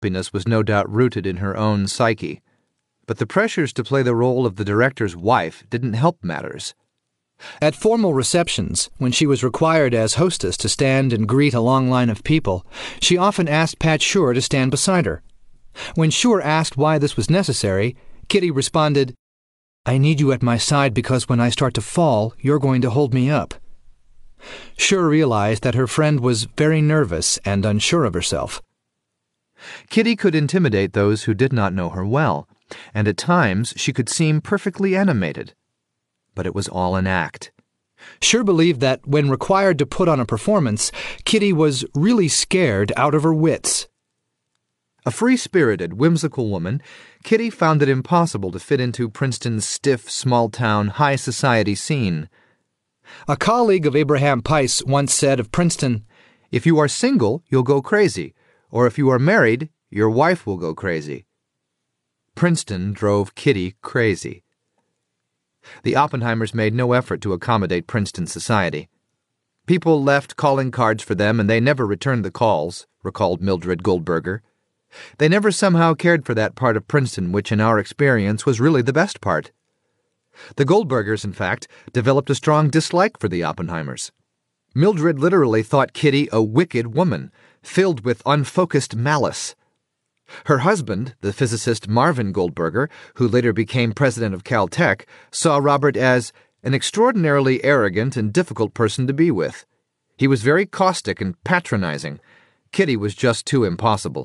happiness was no doubt rooted in her own psyche, but the pressures to play the role of the director's wife didn't help matters. At formal receptions, when she was required as hostess to stand and greet a long line of people, she often asked Pat Shur to stand beside her. When Shur asked why this was necessary, Kitty responded, "I need you at my side because when I start to fall, you're going to hold me up." Shur realized that her friend was very nervous and unsure of herself. Kitty could intimidate those who did not know her well, and at times she could seem perfectly animated. But it was all an act. Shur believed that when required to put on a performance, Kitty was really scared out of her wits. A free-spirited, whimsical woman, Kitty found it impossible to fit into Princeton's stiff, small-town, high-society scene. A colleague of Abraham Peiss once said of Princeton, "If you are single, you'll go crazy, or if you are married, your wife will go crazy." Princeton drove Kitty crazy. The Oppenheimers made no effort to accommodate Princeton society. "People left calling cards for them, and they never returned the calls," recalled Mildred Goldberger. "They never somehow cared for that part of Princeton which in our experience was really the best part." The Goldbergers, in fact, developed a strong dislike for the Oppenheimers. Mildred literally thought Kitty a wicked woman, filled with unfocused malice. Her husband, the physicist Marvin Goldberger, who later became president of Caltech, saw Robert as an extraordinarily arrogant and difficult person to be with. He was very caustic and patronizing. Kitty was just too impossible.